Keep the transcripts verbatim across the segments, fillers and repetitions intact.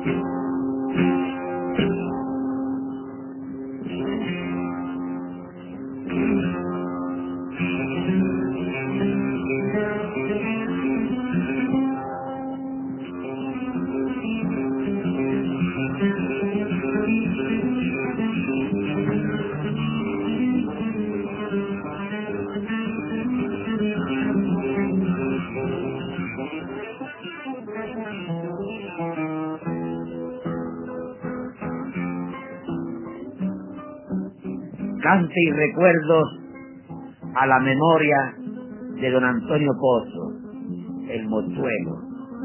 Cante y recuerdos a la memoria de don Antonio Pozo, el mochuelo.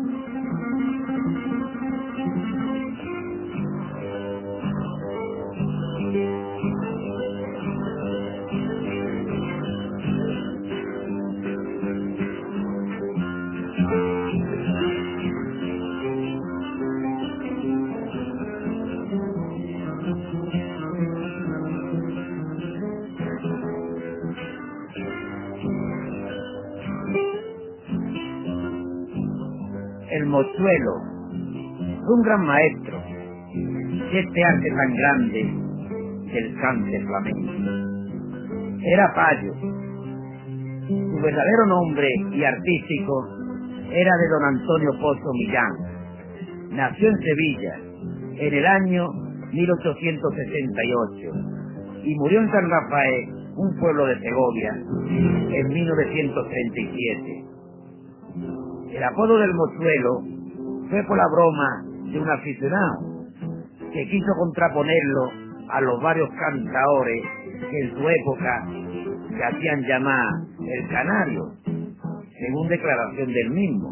El mochuelo fue un gran maestro de este arte tan grande del cante flamenco. Era payo. Su verdadero nombre y artístico era de don Antonio Pozo Millán. Nació en Sevilla en el año mil ochocientos sesenta y ocho y murió en San Rafael, un pueblo de Segovia, en mil novecientos treinta y siete. El apodo del mochuelo fue por la broma de un aficionado que quiso contraponerlo a los varios cantadores que en su época se hacían llamar el canario, según declaración del mismo.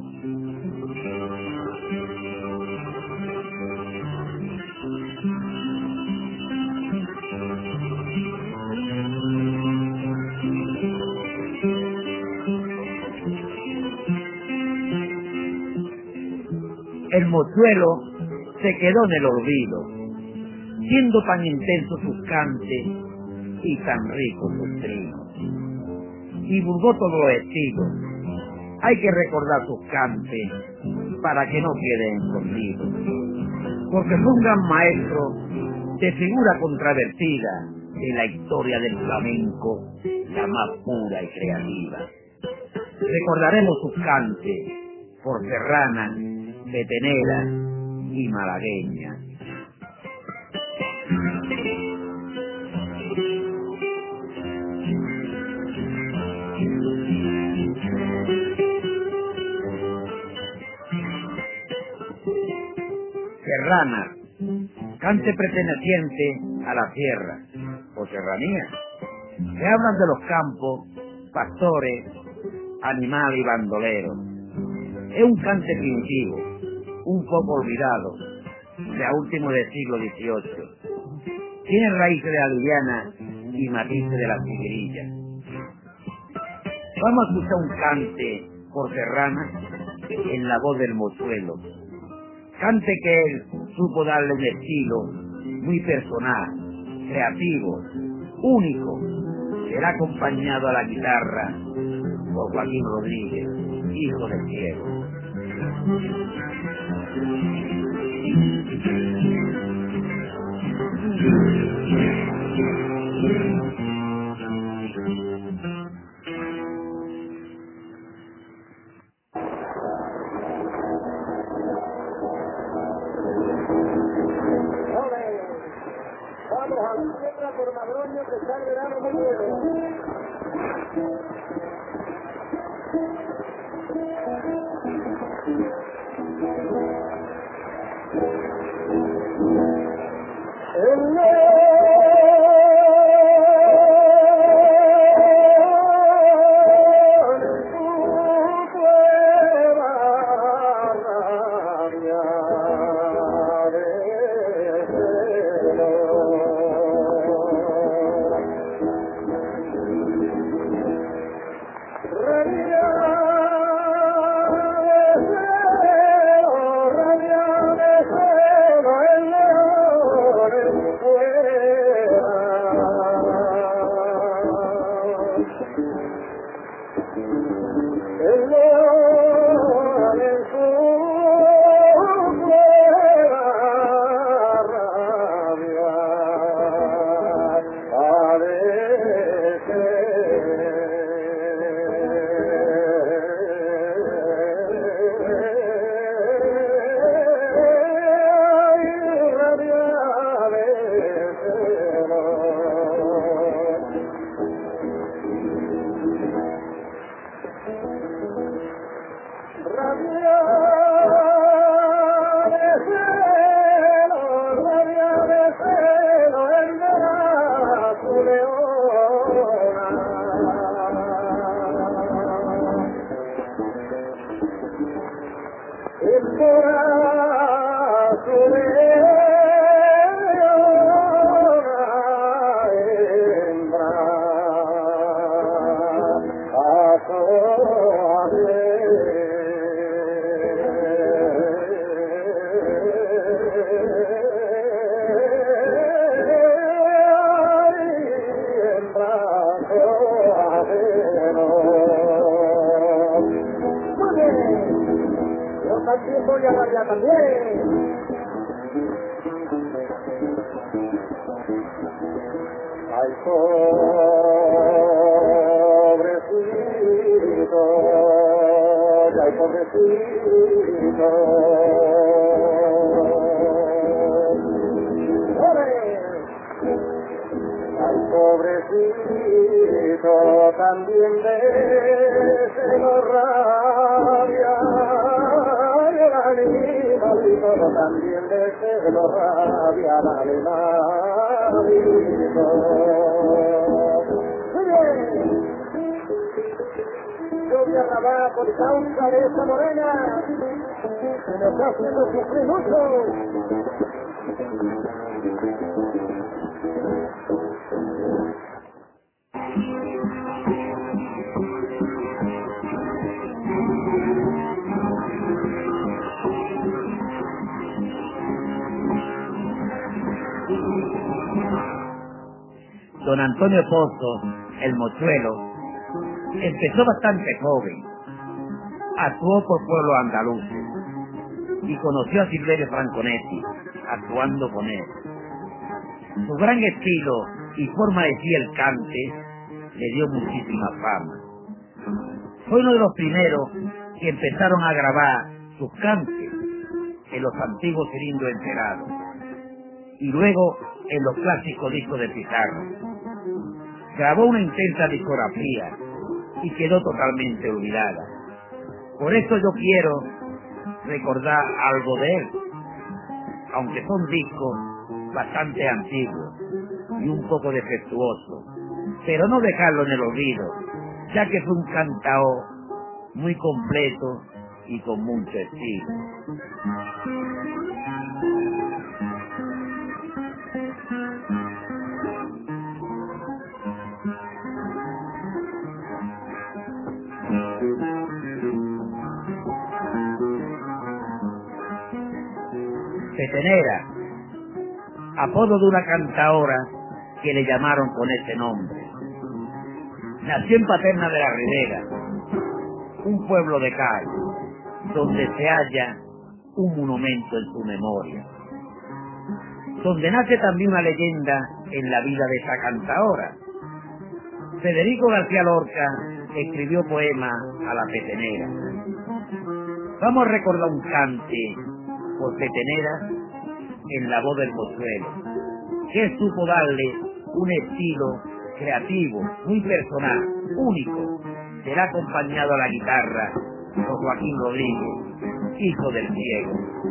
El mochuelo se quedó en el olvido, siendo tan intensos sus cantes y tan ricos sus trinos. Divulgó todos los estilos. Hay que recordar sus cantes para que no queden escondidos, porque fue un gran maestro de figura controvertida en la historia del flamenco, la más pura y creativa. Recordaremos sus cantes por serrana, petenera y malagueña. Serrana, cante perteneciente a la sierra o serranía, que hablan de los campos, pastores, animales y bandoleros. Es un cante primitivo, un poco olvidado, ya último del siglo dieciocho. Tiene raíces de la liviana y matices de la tiguerilla. Vamos a escuchar un cante por serrana en la voz del mochuelo. Cante que él supo darle un estilo muy personal, creativo, único. Será acompañado a la guitarra por Joaquín Rodríguez, hijo del cielo. Vamos a la tierra por Madroño, que está el verano muy bueno. El Voy a hablar ya también. Ay, pobrecito, ay, pobrecito. Ay, pobrecito, también de celo rabia. Animalito, también de celo rabia, animalito. Muy bien. Yo voy a grabar por causa de esa morena que nos está haciendo sufrir mucho. Don Antonio Pozo, el mochuelo, empezó bastante joven, actuó por pueblos andaluces y conoció a Silverio Franconetti, actuando con él. Su gran estilo y forma de decir el cante le dio muchísima fama. Fue uno de los primeros que empezaron a grabar sus cantes en los antiguos cilindros enterados y luego en los clásicos discos de pizarra. Grabó una intensa discografía y quedó totalmente olvidada. Por eso yo quiero recordar algo de él, aunque son discos bastante antiguos y un poco defectuosos, pero no dejarlo en el olvido, ya que fue un cantaor muy completo y con mucho estilo. Petenera, apodo de una cantaora que le llamaron con ese nombre. Nació en Paterna de la Ribera, un pueblo de Cádiz, donde se halla un monumento en su memoria, donde nace también una leyenda en la vida de esa cantaora. Federico García Lorca escribió poemas a la Petenera. Vamos a recordar un cante por Petenera en la voz del mochuelo, que supo darle un estilo creativo, muy personal, único. Será acompañado a la guitarra por Joaquín Rodríguez, hijo del ciego.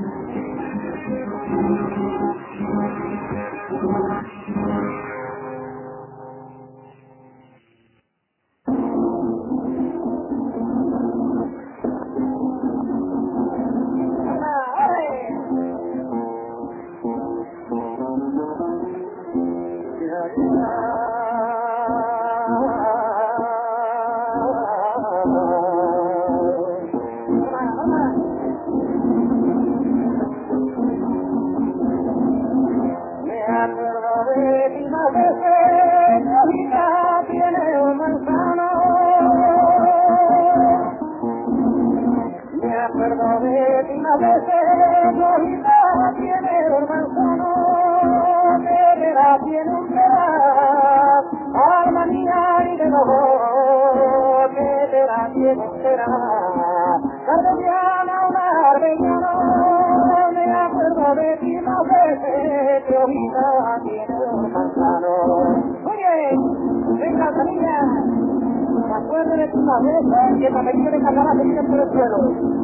Que también quiere cargar a seguir por el suelo.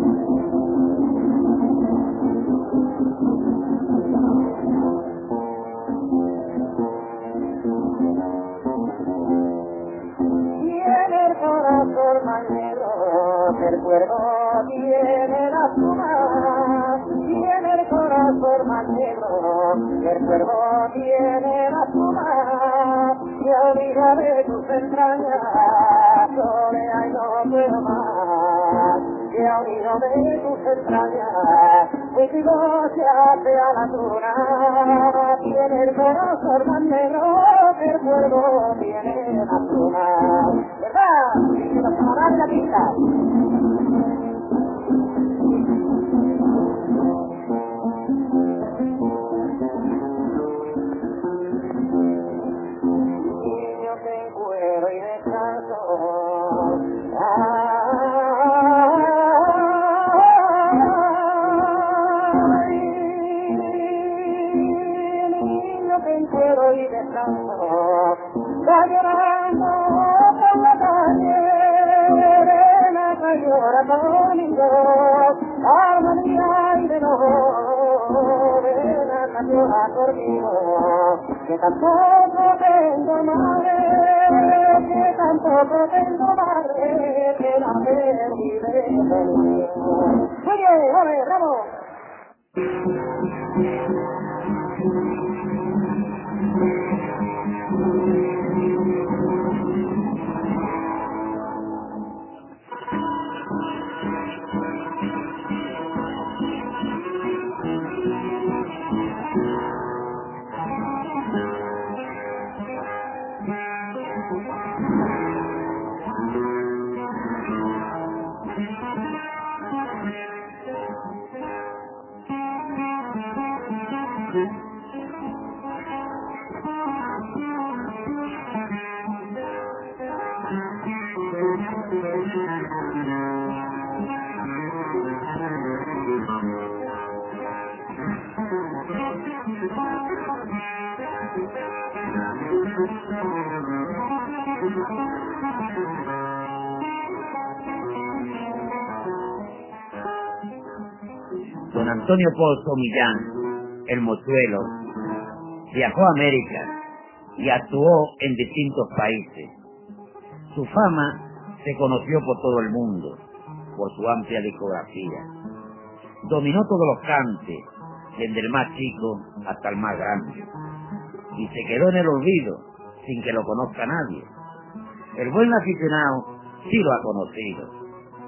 Tiene el corazón más negro, el cuerpo tiene la suma. tan negro, el cuervo tiene la pluma, que amiga de tus entrañas, soledad y no puedo más, que amiga de tus entrañas, mi trigo se hace a la luna, tiene el corazón tan negro, que el cuervo tiene la pluma, ¿verdad? Y nos tomarán la pista. Va llorando por la calle, arena que llora conmigo, armonía y de nuevo, arena que llora conmigo, que tampoco tengo madre, que tampoco tengo madre, que la perdí de conmigo. Oye, ole, bravo. Don Antonio Pozo Millán, el Mozuelo, viajó a América y actuó en distintos países. Su fama se conoció por todo el mundo, por su amplia discografía. Dominó todos los cantes, desde el más chico hasta el más grande, y se quedó en el olvido sin que lo conozca nadie. El buen aficionado sí lo ha conocido.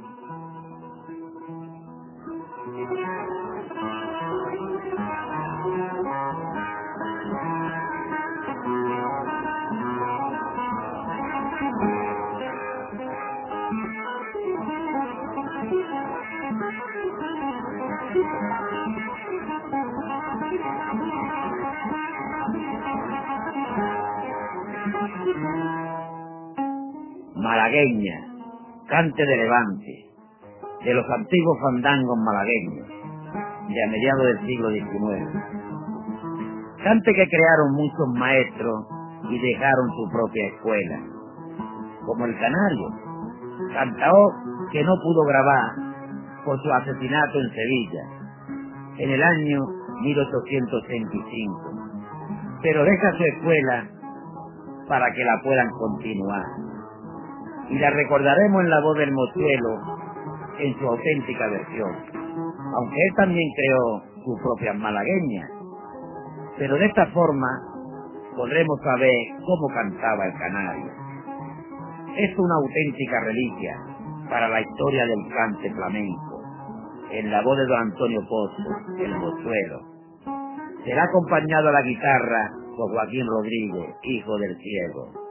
Malagueña, cante de levante, de los antiguos fandangos malagueños, de a mediados del siglo diecinueve. Cante que crearon muchos maestros y dejaron su propia escuela, como el Canario, cantaor que no pudo grabar por su asesinato en Sevilla, en el año mil ochocientos veinticinco, pero deja su escuela para que la puedan continuar. Y la recordaremos en la voz del Mozuelo en su auténtica versión, aunque él también creó sus propias malagueñas. Pero de esta forma podremos saber cómo cantaba el Canario. Es una auténtica reliquia para la historia del cante flamenco, en la voz de don Antonio Pozo, el Mozuelo. Será acompañado a la guitarra por Joaquín Rodríguez, hijo del ciego.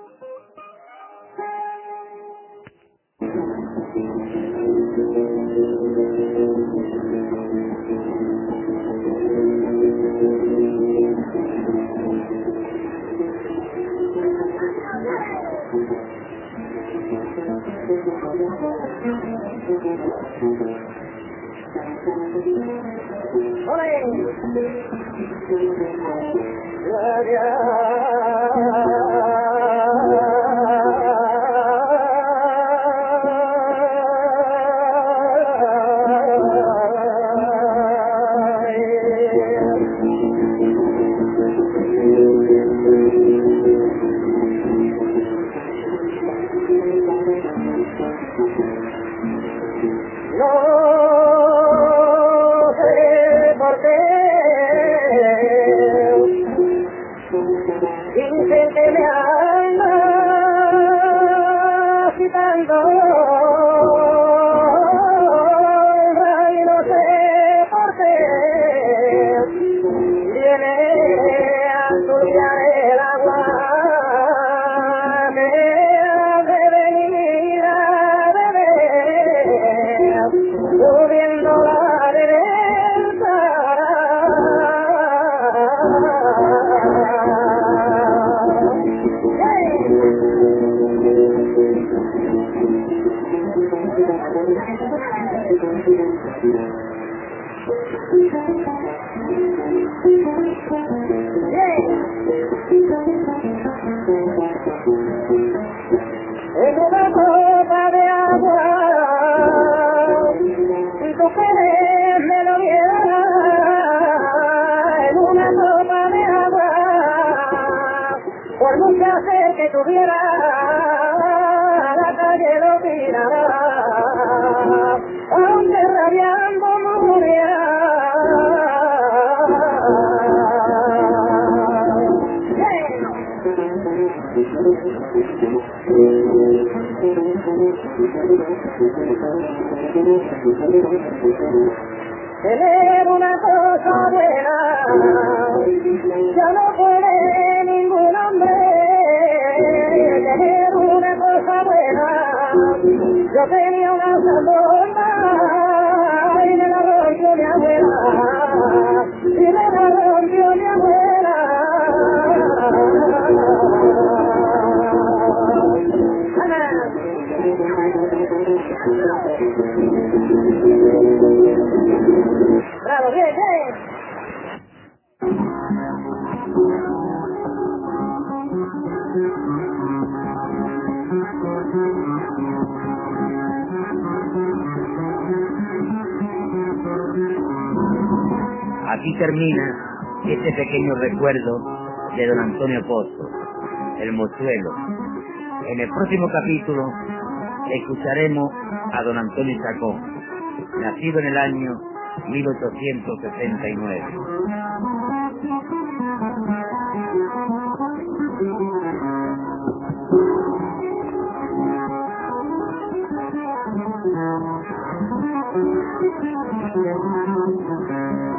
En una copa de agua, si tú quieres me lo dieras, en una copa de agua, por mucha sed que tuviera, la calle lo tirará, aunque rabiando muriera. Tener una cosa buena, ya no puede ningún hombre. Tener una cosa buena, yo tenía una zambona y me la rompió mi abuela, y me la rompió mi abuela. Bravo, bien, bien. Aquí termina este pequeño recuerdo de don Antonio Pozo, el mozuelo. En el próximo capítulo escucharemos a don Antonio Chacón, nacido en el año mil ochocientos sesenta y nueve. Thank you.